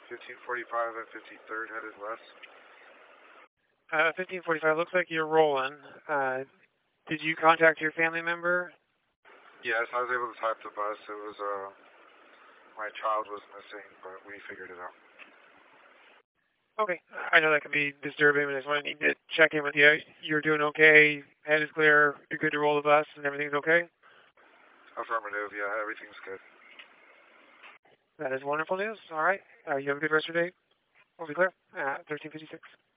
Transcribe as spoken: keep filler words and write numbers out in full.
fifteen forty-five and fifty-third headed west. Uh, fifteen forty-five, looks like you're rolling. Uh, did you contact your family member? Yes, I was able to type the bus. It was, uh, my child was missing, but we figured it out. Okay, I know that can be disturbing, but I just want to need to check in with you. You're doing okay, head is clear, you're good to roll the bus, and everything's okay? Affirmative, yeah, everything's good. That is wonderful news. All right, uh, you have a good rest of your day. We'll be clear at thirteen fifty-six.